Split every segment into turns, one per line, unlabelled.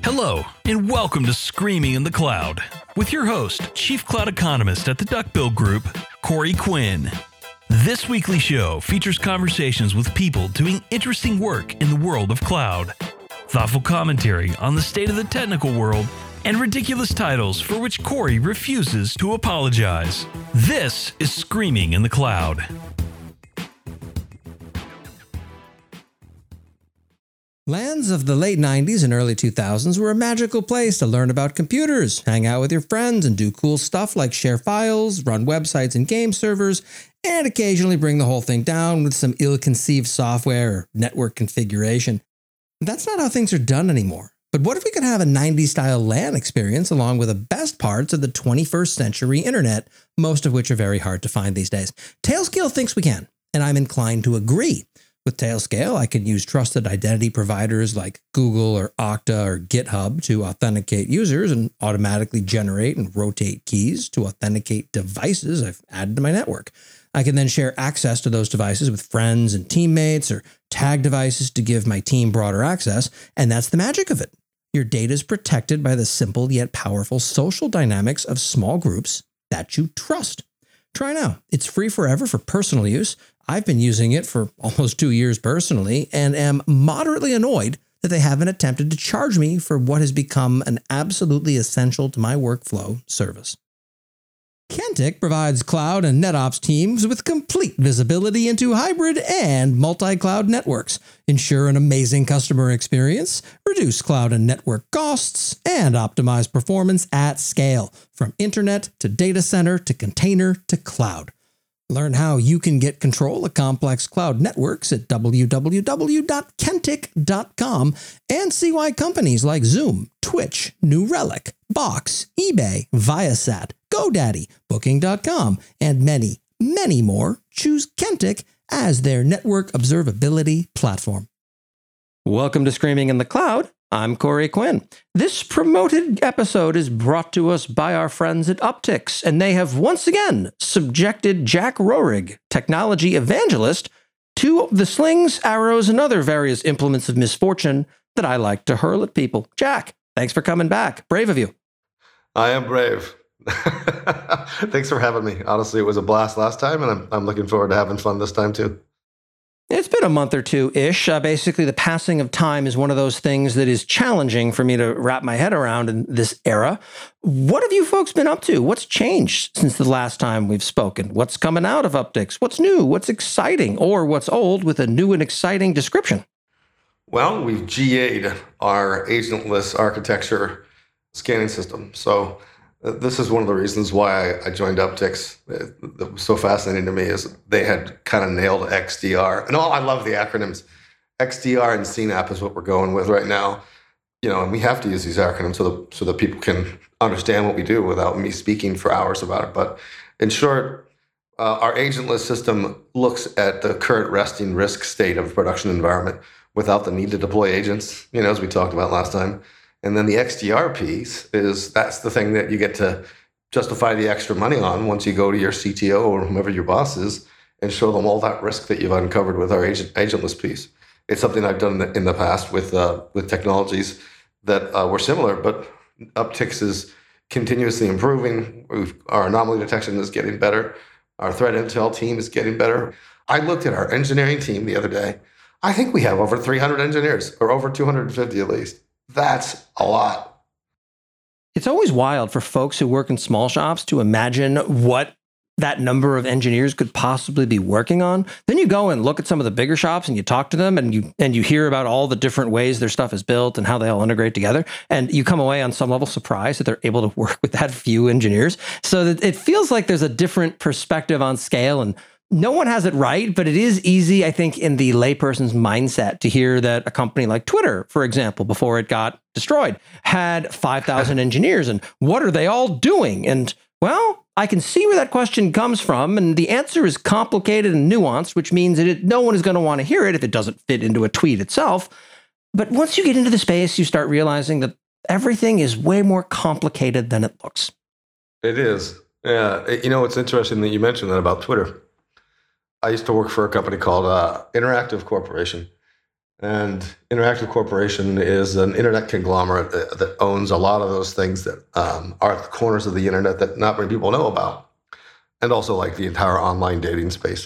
Hello, and welcome to Screaming in the Cloud, with your host, Chief Cloud Economist at the Duckbill Group, Corey Quinn. This weekly show features conversations with people doing interesting work in the world of cloud, thoughtful commentary on the state of the technical world, and ridiculous titles for which Corey refuses to apologize. This is Screaming in the Cloud.
Lands of the late 90s and early 2000s were a magical place to learn about computers, hang out with your friends, and do cool stuff like share files, run websites and game servers, and occasionally bring the whole thing down with some ill-conceived software or network configuration. That's not how things are done anymore. But what if we could have a 90s-style LAN experience along with the best parts of the 21st century internet, most of which are very hard to find these days? Tailscale thinks we can, and I'm inclined to agree. With Tailscale, I can use trusted identity providers like Google or Okta or GitHub to authenticate users and automatically generate and rotate keys to authenticate devices I've added to my network. I can then share access to those devices with friends and teammates or tag devices to give my team broader access, and that's the magic of it. Your data is protected by the simple yet powerful social dynamics of small groups that you trust. Try now. It's free forever for personal use. I've been using it for almost 2 years personally and am moderately annoyed that they haven't attempted to charge me for what has become an absolutely essential to my workflow service. Kentik provides cloud and NetOps teams with complete visibility into hybrid and multi-cloud networks, ensure an amazing customer experience, reduce cloud and network costs, and optimize performance at scale, from internet to data center to container to cloud. Learn how you can get control of complex cloud networks at www.kentik.com and see why companies like Zoom, Twitch, New Relic, Box, eBay, Viasat, GoDaddy, Booking.com, and many, many more choose Kentik as their network observability platform. Welcome to Screaming in the Cloud. I'm Corey Quinn. This promoted episode is brought to us by our friends at Uptycs, and they have once again subjected Jack Roerig, technology evangelist, to the slings, arrows, and other various implements of misfortune that I like to hurl at people. Jack, thanks for coming back. Brave of you.
I am brave. Thanks for having me. Honestly, it was a blast last time, and I'm looking forward to having fun this time too.
It's been a month or two-ish. Basically, the passing of time is one of those things that is challenging for me to wrap my head around in this era. What have you folks been up to? What's changed since the last time we've spoken? What's coming out of Uptycs? What's new? What's exciting? Or what's old with a new and exciting description?
Well, we've GA'd our agentless architecture scanning system. So this is one of the reasons why I joined Uptycs. That was so fascinating to me is they had kind of nailed XDR. And I love the acronyms. XDR and CNAP is what we're going with right now. And we have to use these acronyms so that people can understand what we do without me speaking for hours about it. But in short, our agentless system looks at the current resting risk state of a production environment without the need to deploy agents, as we talked about last time. And then the XDR piece that's the thing that you get to justify the extra money on once you go to your CTO or whomever your boss is and show them all that risk that you've uncovered with our agentless piece. It's something I've done in the past with technologies that were similar, but Uptycs is continuously improving. Our anomaly detection is getting better. Our threat intel team is getting better. I looked at our engineering team the other day. I think we have over 300 engineers, or over 250 at least. That's a lot.
It's always wild for folks who work in small shops to imagine what that number of engineers could possibly be working on. Then you go and look at some of the bigger shops and you talk to them and you hear about all the different ways their stuff is built and how they all integrate together. And you come away on some level surprised that they're able to work with that few engineers. So that it feels like there's a different perspective on scale, and no one has it right, but it is easy, I think, in the layperson's mindset to hear that a company like Twitter, for example, before it got destroyed, had 5,000 engineers. And what are they all doing? And, well, I can see where that question comes from. And the answer is complicated and nuanced, which means that no one is going to want to hear it if it doesn't fit into a tweet itself. But once you get into the space, you start realizing that everything is way more complicated than it looks.
It is. Yeah. It's interesting that you mentioned that about Twitter. I used to work for a company called Interactive Corporation, And Interactive Corporation is an internet conglomerate that owns a lot of those things that are at the corners of the internet that not many people know about, and also like the entire online dating space.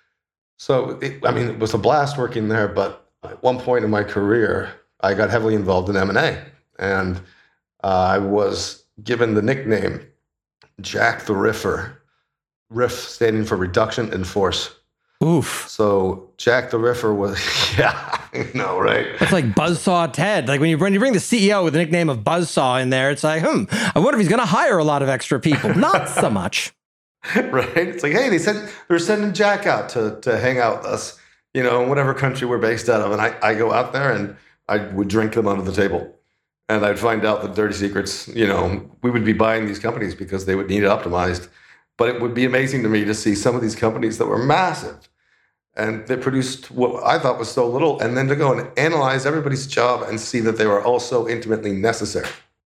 So, it was a blast working there, but at one point in my career, I got heavily involved in M&A, and I was given the nickname Jack the Riffer, Riff standing for reduction in force.
Oof.
So Jack the Riffer was, yeah, I know, right?
That's like Buzzsaw Ted. Like when you bring the CEO with the nickname of Buzzsaw in there, it's like, I wonder if he's going to hire a lot of extra people. Not so much.
Right? It's like, hey, they're sending Jack out to hang out with us, in whatever country we're based out of. And I go out there and I would drink them under the table. And I'd find out the dirty secrets. We would be buying these companies because they would need it optimized. But it would be amazing to me to see some of these companies that were massive and they produced what I thought was so little, and then to go and analyze everybody's job and see that they were all so intimately necessary.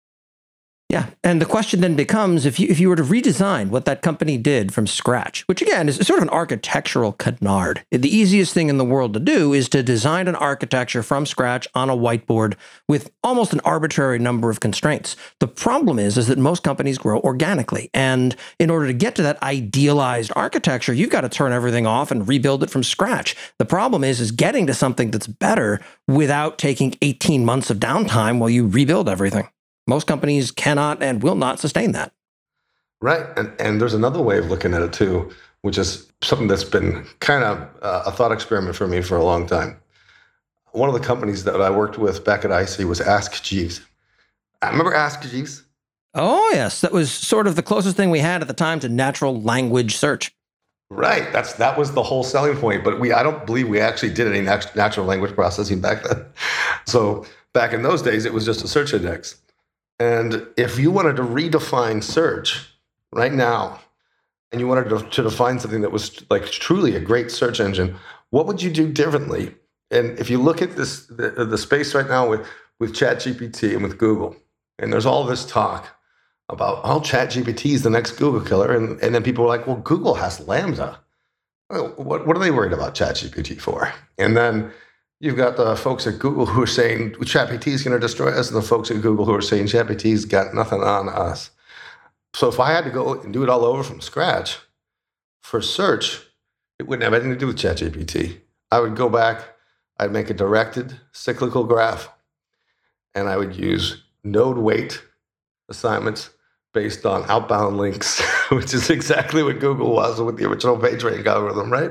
Yeah. And the question then becomes, if you were to redesign what that company did from scratch, which again is sort of an architectural canard. The easiest thing in the world to do is to design an architecture from scratch on a whiteboard with almost an arbitrary number of constraints. The problem is that most companies grow organically. And in order to get to that idealized architecture, you've got to turn everything off and rebuild it from scratch. The problem is getting to something that's better without taking 18 months of downtime while you rebuild everything. Most companies cannot and will not sustain that.
Right. And there's another way of looking at it too, which is something that's been kind of a thought experiment for me for a long time. One of the companies that I worked with back at IC was Ask Jeeves. I remember Ask Jeeves?
Oh, yes. That was sort of the closest thing we had at the time to natural language search.
Right. That was the whole selling point. But I don't believe we actually did any natural language processing back then. So back in those days, it was just a search index. And if you wanted to redefine search right now, and you wanted to define something that was like truly a great search engine, what would you do differently? And if you look at this, the space right now with ChatGPT and with Google, and there's all this talk about, ChatGPT is the next Google killer. And then people are like, well, Google has Lambda. What are they worried about ChatGPT for? And then you've got the folks at Google who are saying ChatGPT is going to destroy us, and the folks at Google who are saying ChatGPT's got nothing on us. So if I had to go and do it all over from scratch for search, it wouldn't have anything to do with ChatGPT. I would go back, I'd make a directed cyclical graph, and I would use node weight assignments based on outbound links, which is exactly what Google was with the original PageRank algorithm, right?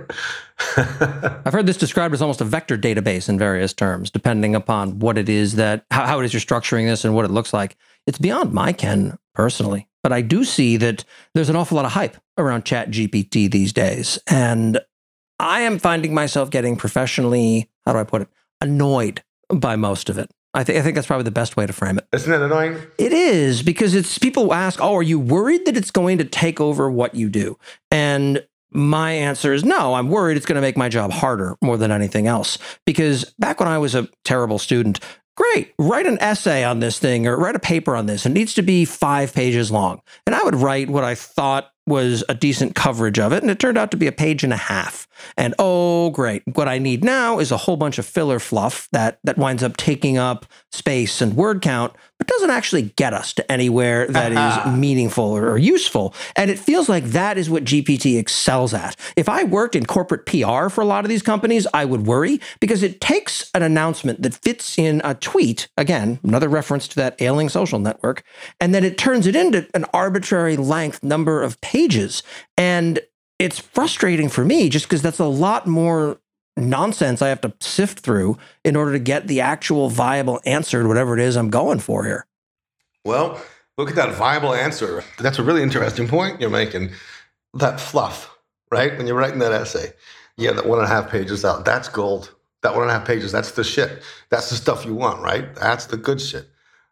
I've heard this described as almost a vector database in various terms, depending upon what it is how it is you're structuring this and what it looks like. It's beyond my ken, personally. But I do see that there's an awful lot of hype around ChatGPT these days. And I am finding myself getting professionally, how do I put it, annoyed by most of it. I think that's probably the best way to frame it.
Isn't that annoying?
It is, because it's people ask, are you worried that it's going to take over what you do? And my answer is no, I'm worried it's going to make my job harder more than anything else. Because back when I was a terrible student, great, write an essay on this thing or write a paper on this. It needs to be 5 pages long. And I would write what I thought was a decent coverage of it, and it turned out to be 1.5 pages. And oh, great. What I need now is a whole bunch of filler fluff that winds up taking up space and word count, but doesn't actually get us to anywhere that is meaningful or useful. And it feels like that is what GPT excels at. If I worked in corporate PR for a lot of these companies, I would worry, because it takes an announcement that fits in a tweet, again, another reference to that ailing social network, and then it turns it into an arbitrary length number of pages. And it's frustrating for me just because that's a lot more nonsense I have to sift through in order to get the actual viable answer to whatever it is I'm going for here.
Well, look at that viable answer. That's a really interesting point you're making. That fluff, right? When you're writing that essay, yeah, that 1.5 pages out, that's gold. That 1.5 pages, that's the shit. That's the stuff you want, right? That's the good shit.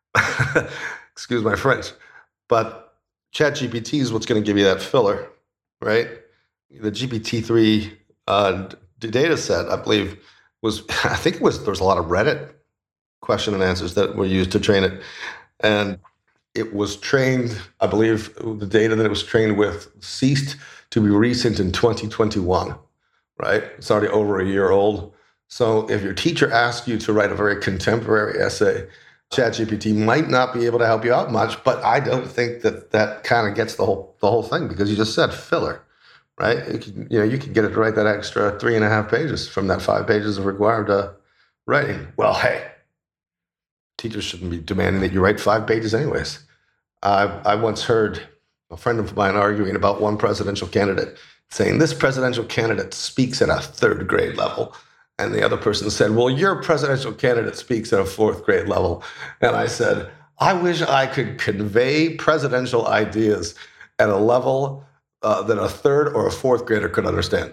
Excuse my French. But ChatGPT is what's going to give you that filler, right? The GPT-3 data set, I believe, there was a lot of Reddit question and answers that were used to train it. And it was trained, I believe, the data that it was trained with ceased to be recent in 2021, right? It's already over a year old. So if your teacher asks you to write a very contemporary essay, ChatGPT might not be able to help you out much, but I don't think that kind of gets the whole thing, because you just said filler, right? You can get it to write that extra 3.5 pages from that 5 pages of required writing. Well, hey, teachers shouldn't be demanding that you write 5 pages anyways. I once heard a friend of mine arguing about one presidential candidate, saying this presidential candidate speaks at a 3rd grade level. And the other person said, well, your presidential candidate speaks at a 4th grade level. And I said, I wish I could convey presidential ideas at a level that a 3rd or a 4th grader could understand,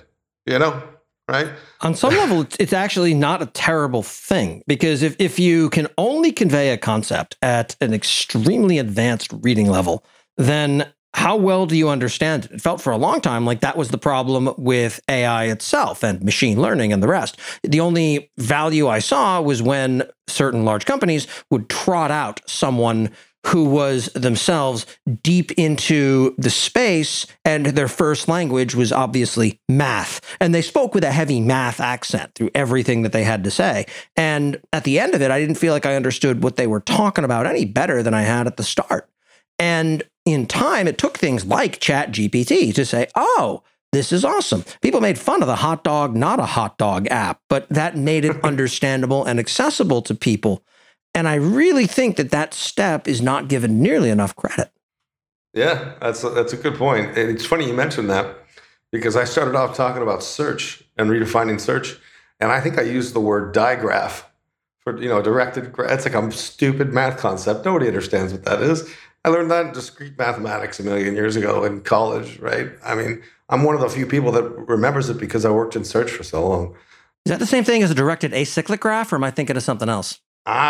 right?
On some level, it's actually not a terrible thing, because if you can only convey a concept at an extremely advanced reading level, then how well do you understand it? It felt for a long time like that was the problem with AI itself and machine learning and the rest. The only value I saw was when certain large companies would trot out someone who was themselves deep into the space, and their first language was obviously math. And they spoke with a heavy math accent through everything that they had to say. And at the end of it, I didn't feel like I understood what they were talking about any better than I had at the start. And in time, it took things like ChatGPT to say, oh, this is awesome. People made fun of the hot dog, not a hot dog app, but that made it understandable and accessible to people. And I really think that step is not given nearly enough credit.
Yeah, that's a good point. And it's funny you mentioned that, because I started off talking about search and redefining search. And I think I used the word digraph for, directed. It's like a stupid math concept. Nobody understands what that is. I learned that in discrete mathematics a million years ago in college, right? I mean, I'm one of the few people that remembers it because I worked in search for so long.
Is that the same thing as a directed acyclic graph, or am I thinking of something else?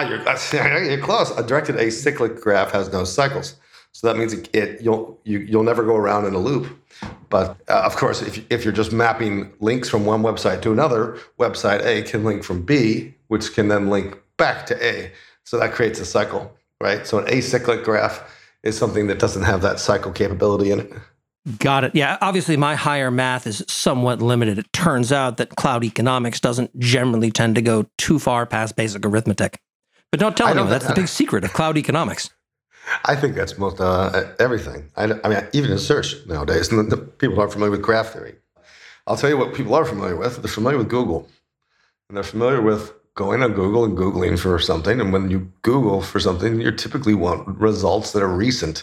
You're close. A directed acyclic graph has no cycles, so that means you'll never go around in a loop. But of course, if you're just mapping links from one website to another, website A can link from B, which can then link back to A. So that creates a cycle, right? So an acyclic graph is something that doesn't have that cycle capability in it.
Got it. Yeah, obviously my higher math is somewhat limited. It turns out that cloud economics doesn't generally tend to go too far past basic arithmetic. But don't tell anyone, that's the big secret of cloud economics.
I think that's most everything. I mean, even in search nowadays, and the people aren't familiar with graph theory. I'll tell you what people are familiar with. They're familiar with Google. And they're familiar with going on Google and Googling for something. And when you Google for something, you typically want results that are recent.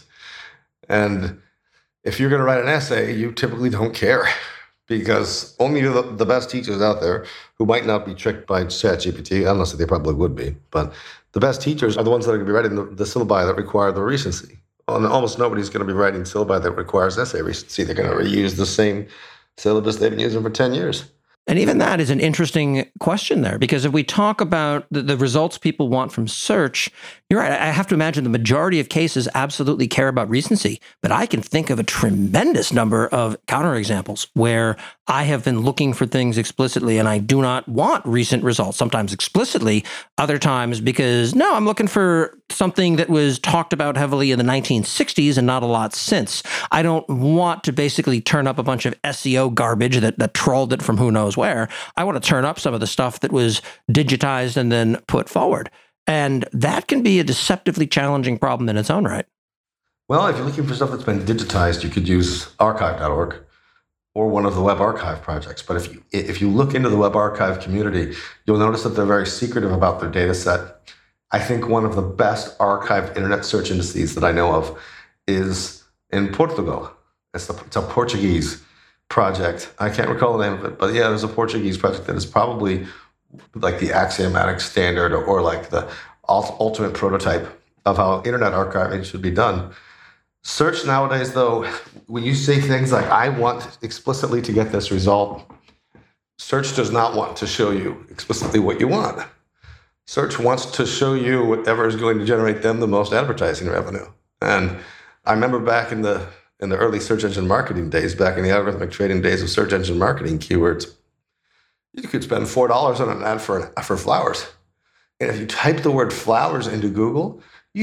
And if you're going to write an essay, you typically don't care, because only the best teachers out there, who might not be tricked by ChatGPT, unless they probably would be, but the best teachers are the ones that are going to be writing the syllabi that require the recency. And almost nobody's going to be writing syllabi that requires essay recency. They're going to reuse the same syllabus they've been using for 10 years.
And even that is an interesting question there, because if we talk about the results people want from search, you're right. I have to imagine the majority of cases absolutely care about recency, but I can think of a tremendous number of counterexamples where I have been looking for things explicitly and I do not want recent results, sometimes explicitly, other times because, no, I'm looking for something that was talked about heavily in the 1960s and not a lot since. I don't want to basically turn up a bunch of SEO garbage that trolled it from who knows where. I want to turn up some of the stuff that was digitized and then put forward. And that can be a deceptively challenging problem in its own right.
Well, if you're looking for stuff that's been digitized, you could use archive.org or one of the web archive projects. But if you look into the web archive community, you'll notice that they're very secretive about their data set. I think one of the best archived internet search indices that I know of is in Portugal. It's a Portuguese project. I can't recall the name of it, but yeah, there's a Portuguese project that is probably like the axiomatic standard or like the ultimate prototype of how internet archiving should be done. Search nowadays, though, when you say things like, I want explicitly to get this result, search does not want to show you explicitly what you want. Search wants to show you whatever is going to generate them the most advertising revenue. And I remember back in the early search engine marketing days, back in the algorithmic trading days of search engine marketing keywords, you could spend $4 on an ad for flowers. And if you type the word flowers into Google,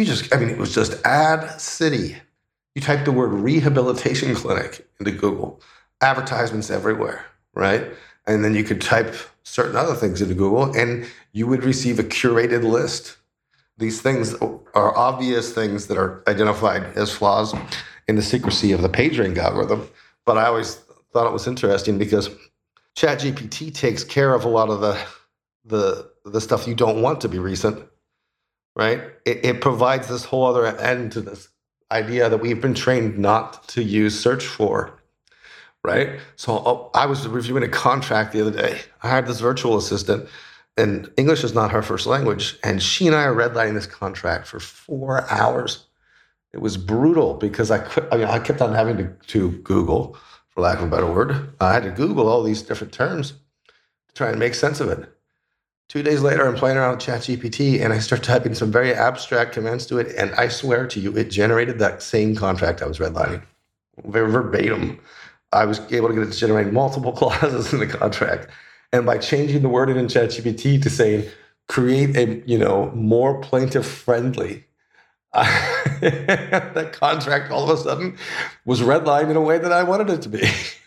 it was just ad city. You type the word rehabilitation clinic into Google, advertisements everywhere, right? And then you could type certain other things into Google and you would receive a curated list. These things are obvious things that are identified as flaws in the secrecy of the PageRank algorithm. But I always thought it was interesting because ChatGPT takes care of a lot of the stuff you don't want to be recent, right? It provides this whole other end to this idea that we've been trained not to use search for, right? So I was reviewing a contract the other day. I hired this virtual assistant, and English is not her first language, and she and I are redlining this contract for 4 hours. It was brutal because I kept on having to Google, for lack of a better word. I had to Google all these different terms to try and make sense of it. 2 days later, I'm playing around with ChatGPT, and I start typing some very abstract commands to it, and I swear to you, it generated that same contract I was redlining, very verbatim. I was able to get it to generate multiple clauses in the contract. And by changing the wording in ChatGPT to saying, create a more plaintiff-friendly, that contract all of a sudden was redlined in a way that I wanted it to be.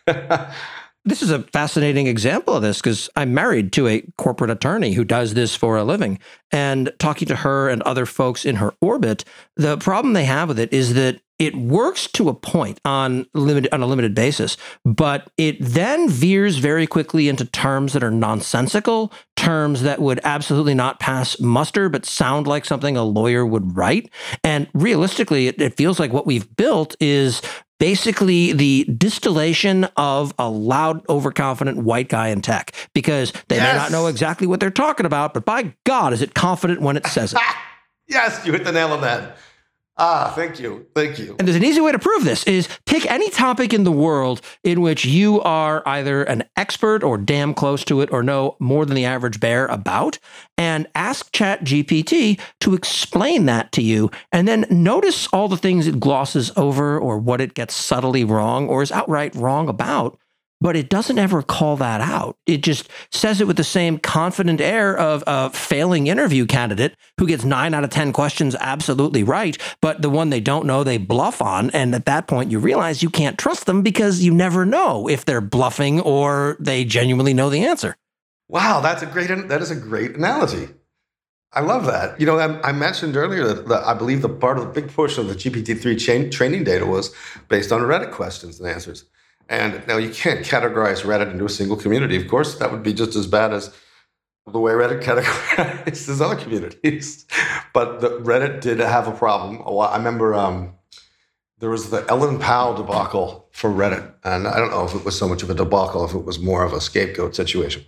This is a fascinating example of this because I'm married to a corporate attorney who does this for a living. And talking to her and other folks in her orbit, the problem they have with it is that it works to a point on a limited basis, but it then veers very quickly into terms that are nonsensical, terms that would absolutely not pass muster, but sound like something a lawyer would write. And realistically, it feels like what we've built is basically the distillation of a loud, overconfident white guy in tech, because they may not know exactly what they're talking about, but by God, is it confident when it says it.
Yes, you hit the nail on that. Thank you.
And there's an easy way to prove this is pick any topic in the world in which you are either an expert or damn close to it or know more than the average bear about, and ask ChatGPT to explain that to you. And then notice all the things it glosses over or what it gets subtly wrong or is outright wrong about. But it doesn't ever call that out. It just says it with the same confident air of a failing interview candidate who gets 9 out of 10 questions absolutely right, but the one they don't know, they bluff on. And at that point, you realize you can't trust them because you never know if they're bluffing or they genuinely know the answer.
Wow, that is a great analogy. I love that. I mentioned earlier that I believe the big push of the GPT-3 training data was based on Reddit questions and answers. And now you can't categorize Reddit into a single community. Of course, that would be just as bad as the way Reddit categorizes other communities. But Reddit did have a problem. I remember there was the Ellen Powell debacle for Reddit. And I don't know if it was so much of a debacle, if it was more of a scapegoat situation.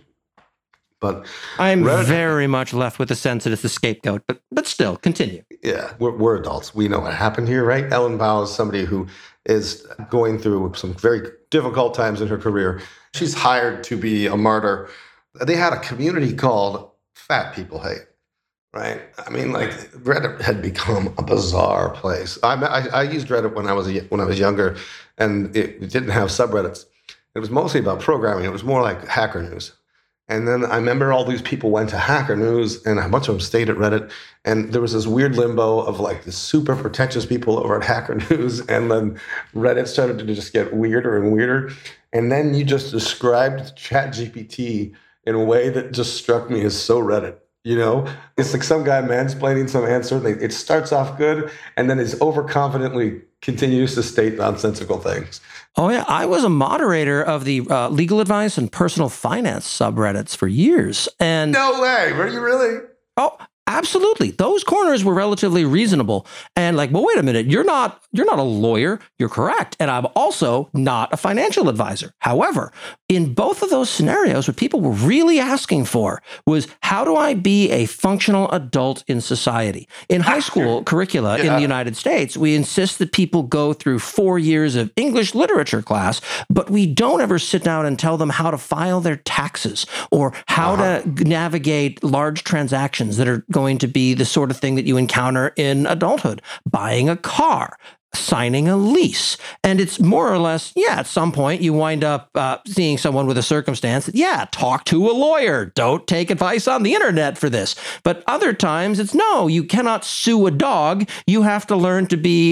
But
I'm very much left with the sense that it's the scapegoat, but still, continue.
Yeah, we're adults. We know what happened here, right? Ellen Powell is somebody who is going through some very difficult times in her career. She's hired to be a martyr. They had a community called Fat People Hate, right? I mean, like Reddit had become a bizarre place. I used Reddit when I was younger, and it didn't have subreddits. It was mostly about programming. It was more like Hacker News. And then I remember all these people went to Hacker News, and a bunch of them stayed at Reddit. And there was this weird limbo of like the super pretentious people over at Hacker News. And then Reddit started to just get weirder and weirder. And then you just described ChatGPT in a way that just struck me as so Reddit. It's like some guy mansplaining some answer. It starts off good, and then is overconfidently continues to state nonsensical things.
Oh, yeah. I was a moderator of the legal advice and personal finance subreddits for years. And
no way. Were you really?
Oh, absolutely. Those corners were relatively reasonable. And like, well, wait a minute. You're not a lawyer. You're correct. And I'm also not a financial advisor. However, in both of those scenarios, what people were really asking for was, how do I be a functional adult in society? In high school curricula in the United States, we insist that people go through 4 years of English literature class, but we don't ever sit down and tell them how to file their taxes or how to navigate large transactions that are going to be the sort of thing that you encounter in adulthood, buying a car, signing a lease. And it's more or less, at some point you wind up seeing someone with a circumstance that, talk to a lawyer. Don't take advice on the internet for this. But other times it's, no, you cannot sue a dog. You have to learn to be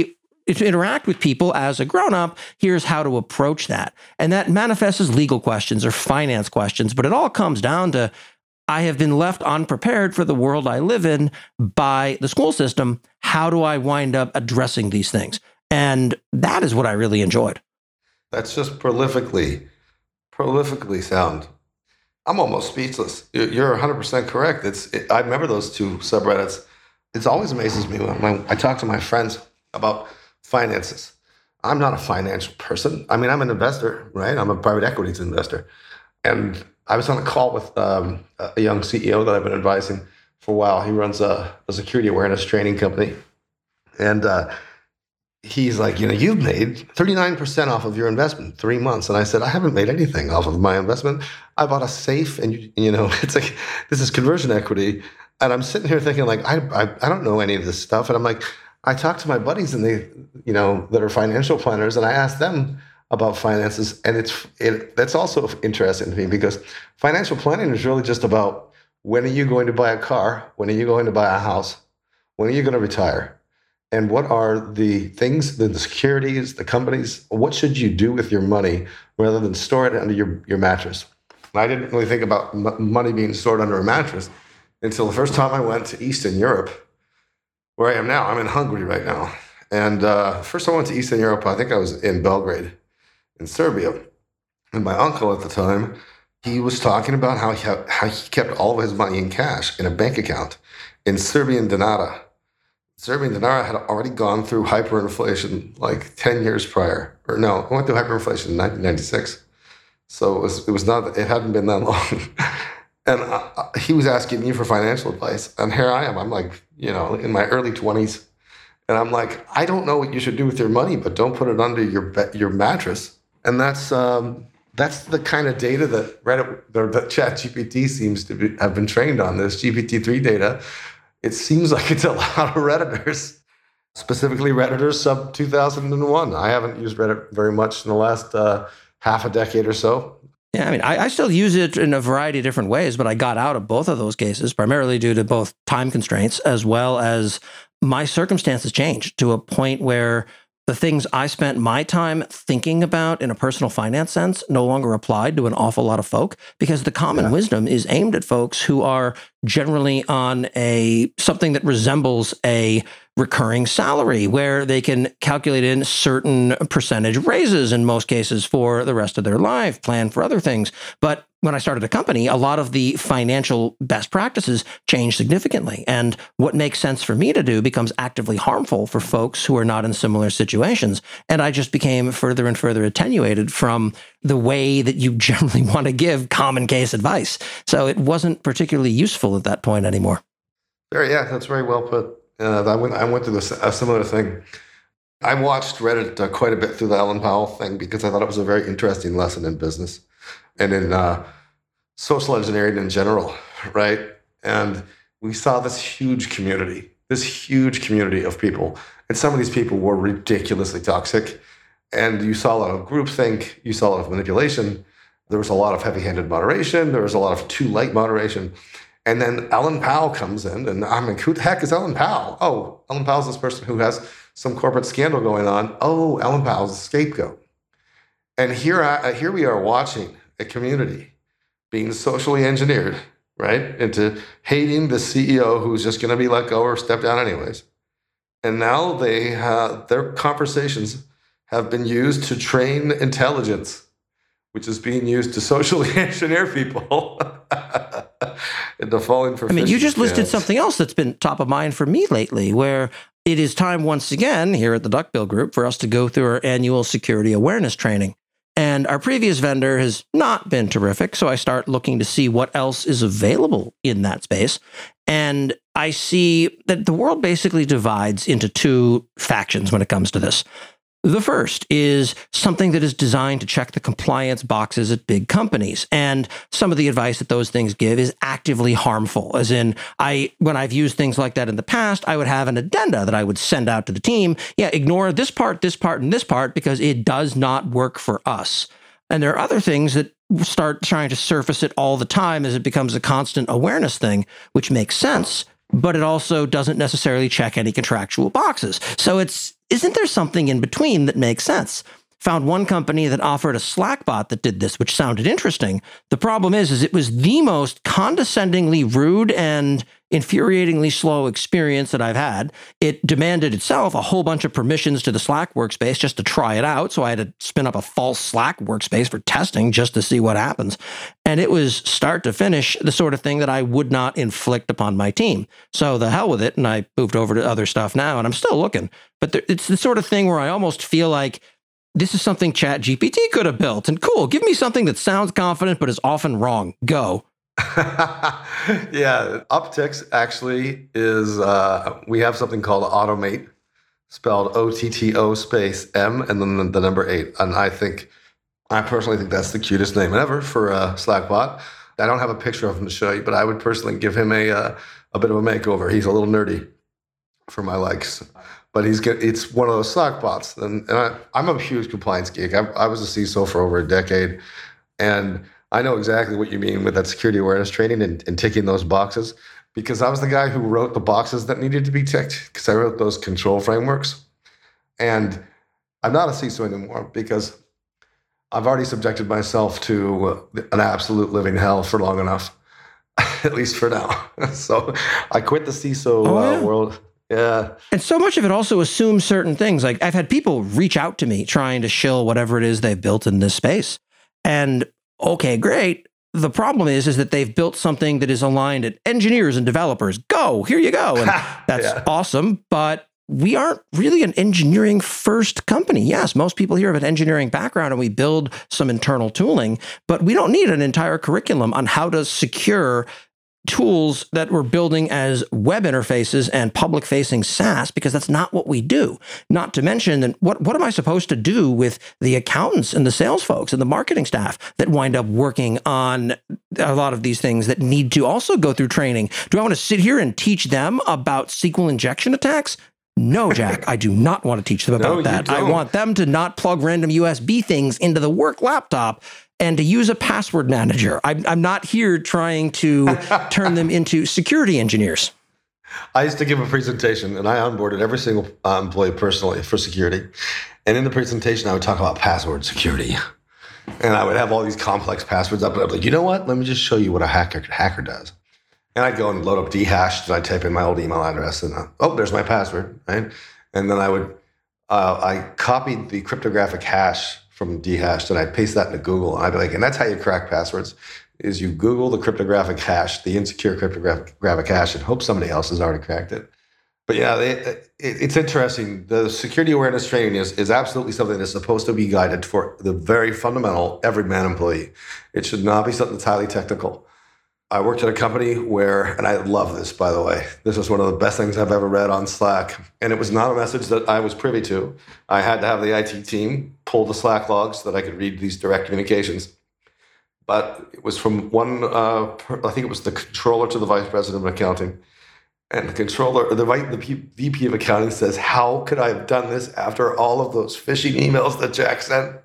to interact with people as a grown-up, here's how to approach that. And that manifests as legal questions or finance questions, but it all comes down to, I have been left unprepared for the world I live in by the school system. How do I wind up addressing these things? And that is what I really enjoyed.
That's just prolifically sound. I'm almost speechless. You're 100% correct. I remember those two subreddits. It always amazes me when I talk to my friends about finances. I'm not a financial person. I mean, I'm an investor, right? I'm a private equities investor. And I was on a call with a young CEO that I've been advising for a while. He runs a security awareness training company. And he's like, you've made 39% off of your investment in 3 months. And I said, I haven't made anything off of my investment. I bought a safe and, it's like, this is conversion equity. And I'm sitting here thinking like, I don't know any of this stuff. And I'm like, I talk to my buddies and they, that are financial planners, and I ask them about finances. And that's also interesting to me because financial planning is really just about, when are you going to buy a car? When are you going to buy a house? When are you going to retire? And what are the things, the securities, the companies, what should you do with your money rather than store it under your mattress? And I didn't really think about money being stored under a mattress until the first time I went to Eastern Europe, where I am now. I'm in Hungary right now. And first time I went to Eastern Europe, I think I was in Belgrade, in Serbia. And my uncle at the time, he was talking about how he kept all of his money in cash in a bank account in Serbian dinara. Serbian dinara had already gone through hyperinflation like 10 years prior. Or no, it went through hyperinflation in 1996. So it hadn't been that long. And he was asking me for financial advice. And here I am. I'm like, in my early 20s. And I'm like, I don't know what you should do with your money, but don't put it under your mattress. And that's the kind of data that that ChatGPT seems to have been trained on, this GPT-3 data. It seems like it's a lot of Redditors, specifically Redditors sub 2001. I haven't used Reddit very much in the last half a decade or so.
Yeah, I mean, I still use it in a variety of different ways, but I got out of both of those cases, primarily due to both time constraints as well as my circumstances changed to a point where the things I spent my time thinking about in a personal finance sense no longer applied to an awful lot of folk, because the common wisdom is aimed at folks who are generally on something that resembles a recurring salary, where they can calculate in certain percentage raises in most cases for the rest of their life, plan for other things. But when I started a company, a lot of the financial best practices changed significantly. And what makes sense for me to do becomes actively harmful for folks who are not in similar situations. And I just became further and further attenuated from the way that you generally want to give common case advice. So it wasn't particularly useful at that point anymore.
Yeah, that's very well put. I went through a similar thing. I watched Reddit quite a bit through the Ellen Powell thing because I thought it was a very interesting lesson in business and in social engineering in general, right? And we saw this huge community of people. And some of these people were ridiculously toxic. And you saw a lot of groupthink, you saw a lot of manipulation. There was a lot of heavy-handed moderation. There was a lot of too light moderation. And then Ellen Powell comes in, and I'm like, who the heck is Ellen Powell? Oh, Ellen Powell's this person who has some corporate scandal going on. Oh, Ellen Powell's a scapegoat. And here we are watching a community being socially engineered, right, into hating the CEO who's just going to be let go or step down anyways. And now their conversations have been used to train intelligence, which is being used to socially engineer people into falling for.
I mean, you just listed something else that's been top of mind for me lately, where it is time once again here at the Duckbill Group for us to go through our annual security awareness training. And our previous vendor has not been terrific, so I start looking to see what else is available in that space. And I see that the world basically divides into two factions when it comes to this. The first is something that is designed to check the compliance boxes at big companies. And some of the advice that those things give is actively harmful. As in, when I've used things like that in the past, I would have an addenda that I would send out to the team. Yeah, ignore this part, and this part, because it does not work for us. And there are other things that start trying to surface it all the time as it becomes a constant awareness thing, which makes sense, but it also doesn't necessarily check any contractual boxes. So it's isn't there something in between that makes sense? Found one company that offered a Slack bot that did this, which sounded interesting. The problem is it was the most condescendingly rude and infuriatingly slow experience that I've had. It demanded itself a whole bunch of permissions to the Slack workspace just to try it out. So I had to spin up a false Slack workspace for testing just to see what happens. And it was start to finish the sort of thing that I would not inflict upon my team. So the hell with it. And I moved over to other stuff now, and I'm still looking. But it's the sort of thing where I almost feel like this is something ChatGPT could have built. And cool, give me something that sounds confident but is often wrong. Go.
Yeah, Uptycs actually is, we have something called Automate, spelled OTTO space M and then the number 8. And I personally think that's the cutest name ever for a Slack bot. I don't have a picture of him to show you, but I would personally give him a bit of a makeover. He's a little nerdy for my likes. But it's one of those Slack bots. And I'm a huge compliance geek. I was a CISO for over a decade. And I know exactly what you mean with that security awareness training and ticking those boxes, because I was the guy who wrote the boxes that needed to be ticked, because I wrote those control frameworks. And I'm not a CISO anymore because I've already subjected myself to an absolute living hell for long enough, at least for now. So I quit the CISO world. Yeah.
And so much of it also assumes certain things. Like I've had people reach out to me trying to shill whatever it is they've built in this space. And okay, great. The problem is that they've built something that is aligned at engineers and developers. Go, here you go. And that's awesome. But we aren't really an engineering first company. Yes, most people here have an engineering background and we build some internal tooling, but we don't need an entire curriculum on how to secure tools that we're building as web interfaces and public-facing SaaS, because that's not what we do. Not to mention that what am I supposed to do with the accountants and the sales folks and the marketing staff that wind up working on a lot of these things that need to also go through training? Do I want to sit here and teach them about SQL injection attacks? No, Jack, I do not want to teach them about that. I want them to not plug random USB things into the work laptop and to use a password manager. I'm not here trying to turn them into security engineers.
I used to give a presentation, and I onboarded every single employee personally for security. And in the presentation, I would talk about password security. And I would have all these complex passwords up, and I'd be like, you know what? Let me just show you what a hacker does. And I'd go and load up Dhash, and I'd type in my old email address, and there's my password, right? And then I copied the cryptographic hash from Dhash, and I'd paste that into Google, and I'd be like, and that's how you crack passwords, is you Google the cryptographic hash, the insecure cryptographic hash, and hope somebody else has already cracked it. But yeah, it's interesting. The security awareness training is absolutely something that's supposed to be guided for the very fundamental everyman employee. It should not be something that's highly technical. I worked at a company where, and I love this, by the way, this was one of the best things I've ever read on Slack. And it was not a message that I was privy to. I had to have the IT team pull the Slack logs so that I could read these direct communications. But it was from one, I think it was the controller to the vice president of accounting. And the controller, the VP of accounting says, how could I have done this after all of those phishing emails that Jack sent?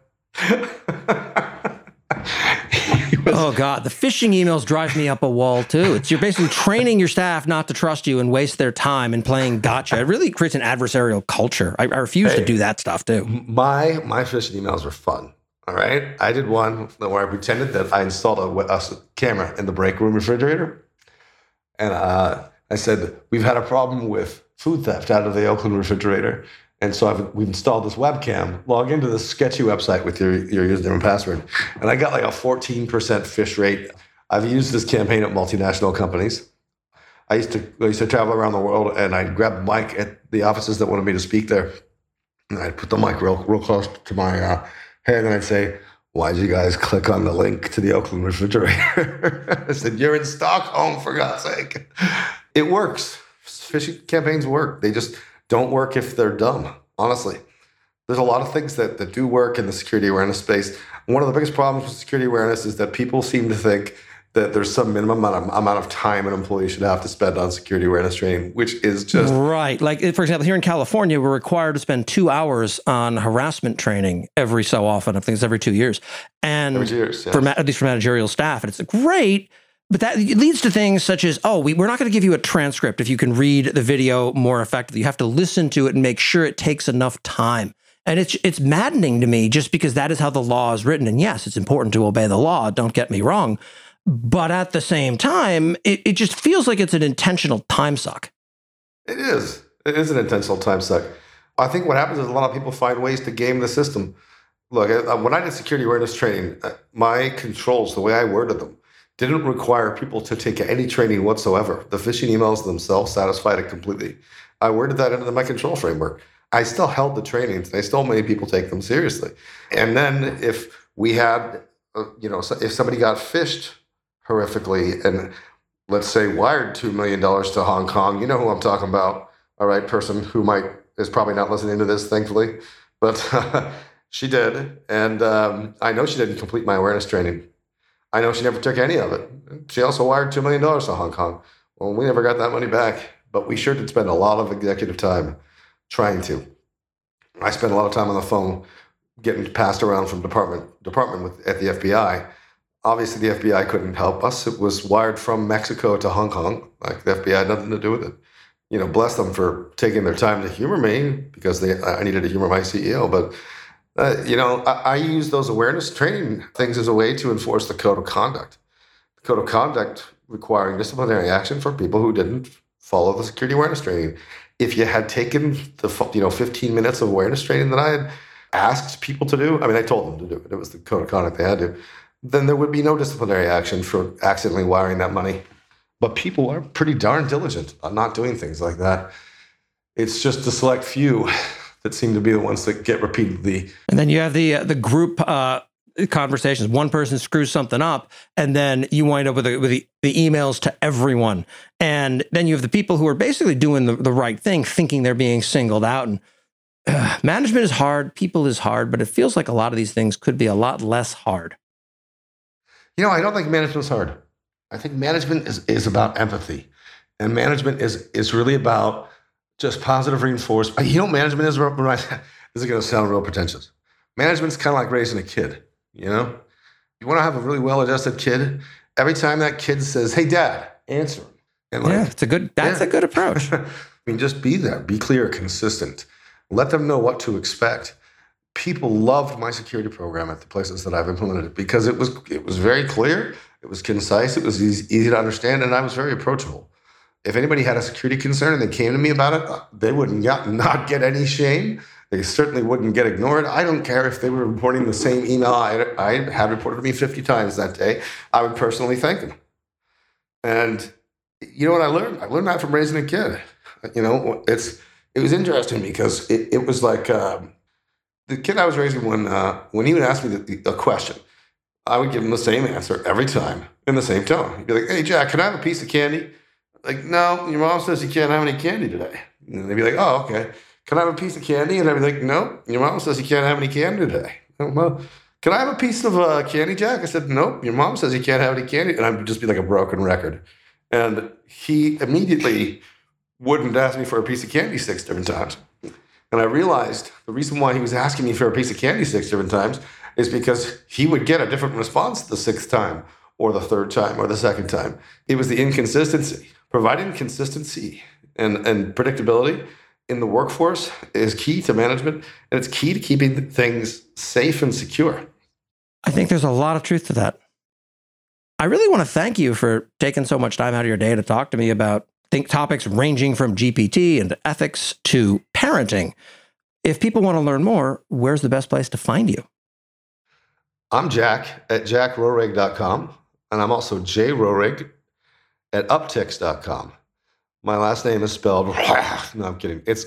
Oh, God. The phishing emails drive me up a wall, too. You're basically training your staff not to trust you and waste their time and playing gotcha. It really creates an adversarial culture. I refuse to do that stuff, too.
My phishing emails are fun, all right? I did one where I pretended that I installed a camera in the break room refrigerator. And I said, we've had a problem with food theft out of the Oakland refrigerator. And so we've installed this webcam. Log into this sketchy website with your username and password. And I got like a 14% phish rate. I've used this campaign at multinational companies. I used to travel around the world, and I'd grab the mic at the offices that wanted me to speak there. And I'd put the mic real close to my head, and I'd say, why'd you guys click on the link to the Oakland refrigerator? I said, you're in Stockholm, for God's sake. It works. Phishing campaigns work. They just don't work if they're dumb, honestly. There's a lot of things that do work in the security awareness space. One of the biggest problems with security awareness is that people seem to think that there's some minimum amount of time an employee should have to spend on security awareness training, which is just...
Right. Like, for example, here in California, we're required to spend 2 hours on harassment training every so often. I think it's every 2 years. And
every 2 years, yes.
At least for managerial staff. And it's great, But that leads to things such as, we're not going to give you a transcript if you can read the video more effectively. You have to listen to it and make sure it takes enough time. And it's maddening to me just because that is how the law is written. And yes, it's important to obey the law. Don't get me wrong. But at the same time, it just feels like it's an intentional time suck.
It is. It is an intentional time suck. I think what happens is a lot of people find ways to game the system. Look, when I did security awareness training, my controls, the way I worded them, didn't require people to take any training whatsoever. The phishing emails themselves satisfied it completely. I worded that into my control framework. I still held the trainings, and I still made people take them seriously. And then if we had, if somebody got phished horrifically and let's say wired $2 million to Hong Kong, you know who I'm talking about, all right, person who is probably not listening to this, thankfully, but she did. And I know she didn't complete my awareness training. I know she never took any of it. She also wired $2 million to Hong Kong. Well, we never got that money back, but we sure did spend a lot of executive time trying to. I spent a lot of time on the phone getting passed around from department at the FBI. Obviously, the FBI couldn't help us. It was wired from Mexico to HongOng. Like, the FBI had nothing to do with it. Bless them for taking their time to humor me because I needed to humor my CEO. But, I use those awareness training things as a way to enforce the code of conduct. The code of conduct requiring disciplinary action for people who didn't follow the security awareness training. If you had taken the 15 minutes of awareness training that I had asked people to do, I told them to do it. It was the code of conduct they had to. Then there would be no disciplinary action for accidentally wiring that money. But people are pretty darn diligent on not doing things like that. It's just the select few that seem to be the ones that get repeatedly. And
then you have the group conversations. One person screws something up, and then you wind up with the emails to everyone. And then you have the people who are basically doing the right thing, thinking they're being singled out. And management is hard, people is hard, but it feels like a lot of these things could be a lot less hard.
I don't think management is hard. I think management is about empathy. And management is really about just positive reinforcement. Management is, this is going to sound real pretentious. Management's kind of like raising a kid, You want to have a really well-adjusted kid? Every time that kid says, "Hey, Dad," answer him. And
that's a good approach.
Just be there. Be clear, consistent. Let them know what to expect. People loved my security program at the places that I've implemented it because it was very clear, it was concise, it was easy to understand, and I was very approachable. If anybody had a security concern and they came to me about it, they would not get any shame. They certainly wouldn't get ignored. I don't care if they were reporting the same email I had reported to me 50 times that day. I would personally thank them. And you know what I learned? I learned that from raising a kid. It was interesting because it was like the kid I was raising when he would ask me a question, I would give him the same answer every time in the same tone. He'd be like, "Hey, Jack, can I have a piece of candy?" Like, "No, your mom says you can't have any candy today." And they'd be like, "Oh, okay. Can I have a piece of candy?" And I'd be like, "No, your mom says you can't have any candy today." "Well, can I have a piece of candy, Jack?" I said, "Nope, your mom says you can't have any candy." And I'd just be like a broken record. And he immediately wouldn't ask me for a piece of candy 6 different times. And I realized the reason why he was asking me for a piece of candy 6 different times is because he would get a different response the 6th time or the 3rd time or the 2nd time. It was the inconsistency. Providing consistency and predictability in the workforce is key to management, and it's key to keeping things safe and secure.
I think there's a lot of truth to that. I really want to thank you for taking so much time out of your day to talk to me about topics ranging from GPT and ethics to parenting. If people want to learn more, where's the best place to find you?
I'm Jack at jackroehrig.com, and I'm also jroehrig at uptix.com. My last name is spelled, no, I'm kidding. It's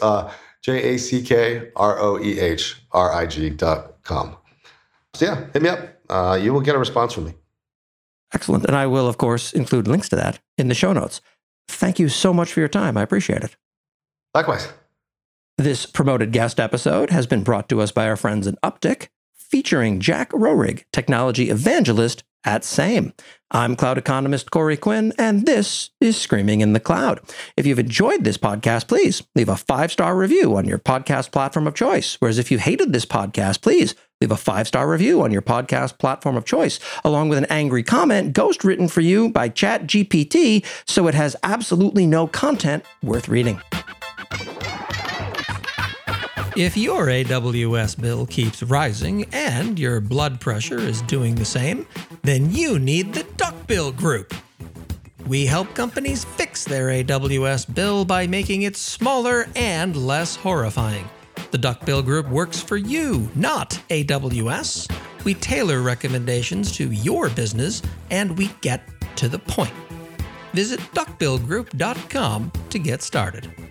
jackroehrig.com. So yeah, hit me up. You will get a response from me.
Excellent. And I will, of course, include links to that in the show notes. Thank you so much for your time. I appreciate it.
Likewise.
This promoted guest episode has been brought to us by our friends at Uptick, featuring Jack Roehrig, technology evangelist @same. I'm cloud economist Corey Quinn, and this is Screaming in the Cloud. If you've enjoyed this podcast, please leave a 5-star review on your podcast platform of choice. Whereas if you hated this podcast, please leave a 5-star review on your podcast platform of choice, along with an angry comment ghost written for you by ChatGPT, so it has absolutely no content worth reading. If your AWS bill keeps rising and your blood pressure is doing the same, then you need the Duckbill Group. We help companies fix their AWS bill by making it smaller and less horrifying. The Duckbill Group works for you, not AWS. We tailor recommendations to your business, and we get to the point. Visit duckbillgroup.com to get started.